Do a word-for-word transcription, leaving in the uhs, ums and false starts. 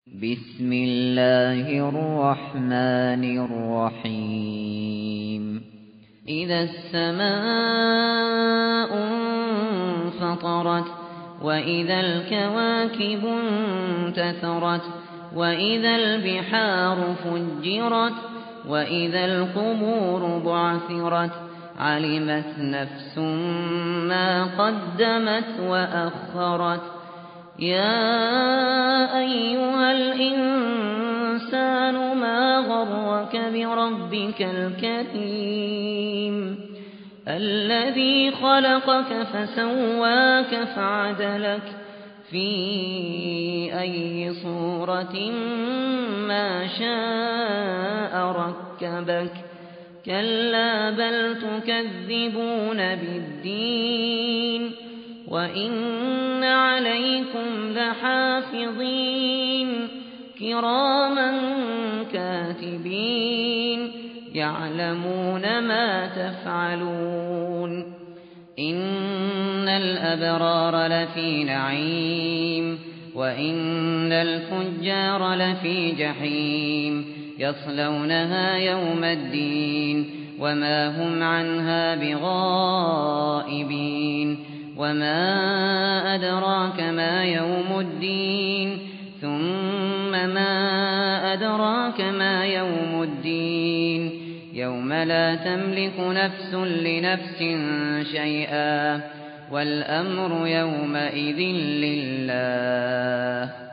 بسم الله الرحمن الرحيم إذا السماء انفطرت وإذا الكواكب انتثرت وإذا البحار فجرت وإذا القبور بعثرت علمت نفس ما قدمت وأخرت يا أيها الإنسان ما غرك بربك الكريم الذي خلقك فسواك فعدلك في أي صورة ما شاء ركبك كلا بل تكذبون بالدين وإن عليكم لحافظين كراما كاتبين يعلمون ما تفعلون إن الأبرار لفي نعيم وإن الفجار لفي جحيم يصلونها يوم الدين وما هم عنها بغائبين وما أدراك ما يوم الدين ثم ما أدراك ما يوم الدين يوم لا تملك نفس لنفس شيئا والأمر يومئذ لله